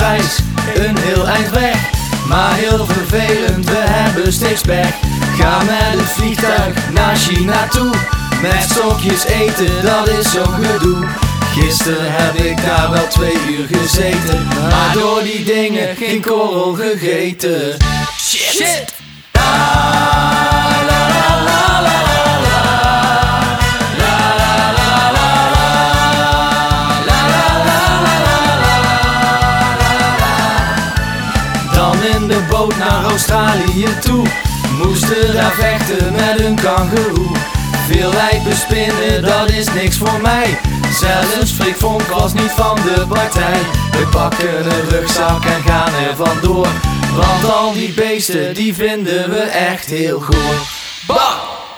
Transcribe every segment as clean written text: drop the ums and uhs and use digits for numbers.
Parijs, een heel eind weg. Maar heel vervelend, we hebben steeds pech. Ga met het vliegtuig naar China toe. Met stokjes eten, dat is zo'n gedoe. Gisteren heb ik daar wel 2 uur gezeten, maar door die dingen geen korrel gegeten. Shit! Dan in de boot naar Australië toe. Moesten daar vechten met een kangoeroe. Veel lijpen spinnen, dat is niks voor mij. Zelfs Frik Vonk was niet van de partij. We pakken een rugzak en gaan er vandoor. Want al die beesten, die vinden we echt heel goor. Bah!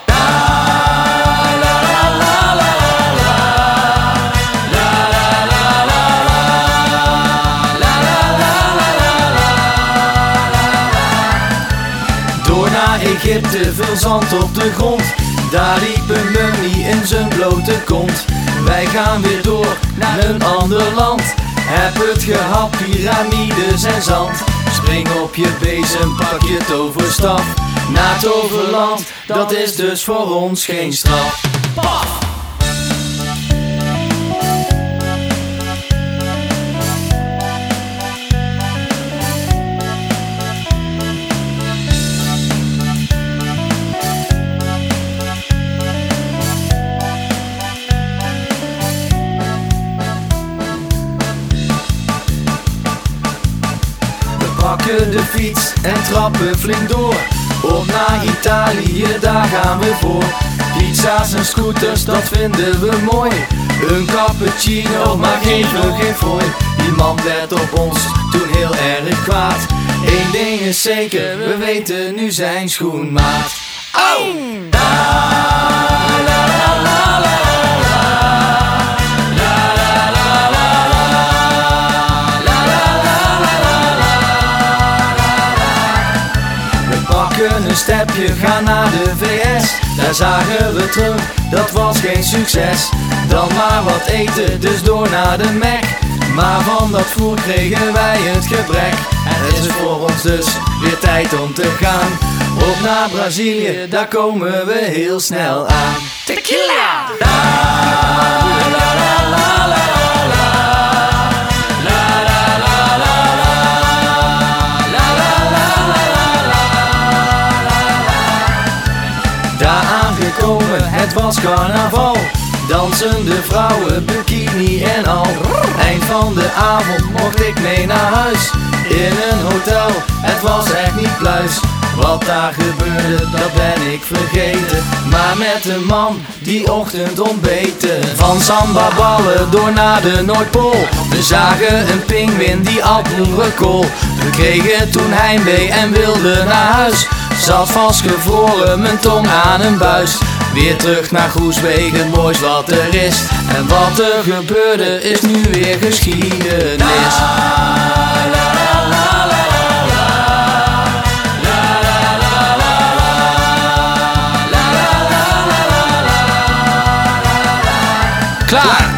Door naar Egypte, veel zand op de grond. Daar liep een mummie in zijn blote kont. Wij gaan weer door naar een ander land. Heb het gehad, piramides en zand. Spring op je bezem, pak je toverstaf. Naar Toverland, dat is dus voor ons geen straf. Paf! Pakken de fiets en trappen flink door. Op naar Italië, daar gaan we voor. Pizza's en scooters, dat vinden we mooi. Een cappuccino, maar geven we geen fooi. Die man werd op ons toen heel erg kwaad. Eén ding is zeker, we weten nu zijn schoenmaat. Au! Een stepje, gaan naar de VS. Daar zagen we Trump, dat was geen succes. Dan maar wat eten, dus door naar de Mac. Maar van dat voer kregen wij het gebrek. Het is voor ons dus weer tijd om te gaan. Op naar Brazilië, daar komen we heel snel aan. Tequila! Daar aangekomen, het was carnaval. Dansende vrouwen, bikini en al. Eind van de avond mocht ik mee naar huis. In een hotel, het was echt niet pluis. Wat daar gebeurde, dat ben ik vergeten. Maar met een man, die ochtend ontbeten. Van samba ballen door naar de Noordpool. We zagen een pinguïn die at boerenkool. We kregen toen heimwee en wilden naar huis. Zat vastgevroren, mijn tong aan een buis. Weer terug naar Groesbeek, het moois wat er is. En wat er gebeurde is nu weer geschiedenis. Klaar!